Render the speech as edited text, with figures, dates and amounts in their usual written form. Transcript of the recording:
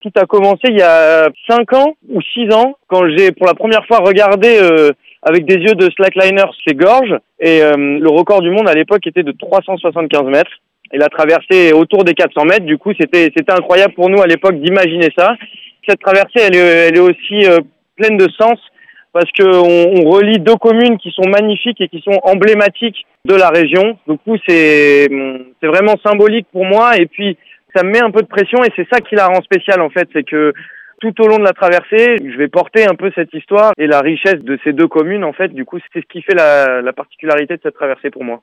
Tout a commencé il y a 5 ans ou 6 ans, quand j'ai pour la première fois regardé avec des yeux de slackliner ces gorges. Et le record du monde à l'époque était de 375 mètres. Et la traversée est autour des 400 mètres. Du coup, c'était incroyable pour nous à l'époque d'imaginer ça. Cette traversée, elle est aussi pleine de sens parce que on relie deux communes qui sont magnifiques et qui sont emblématiques de la région. Du coup, c'est vraiment symbolique pour moi. Et puis, ça me met un peu de pression et c'est ça qui la rend spéciale en fait. C'est que tout au long de la traversée, je vais porter un peu cette histoire et la richesse de ces deux communes en fait. Du coup, c'est ce qui fait la particularité de cette traversée pour moi.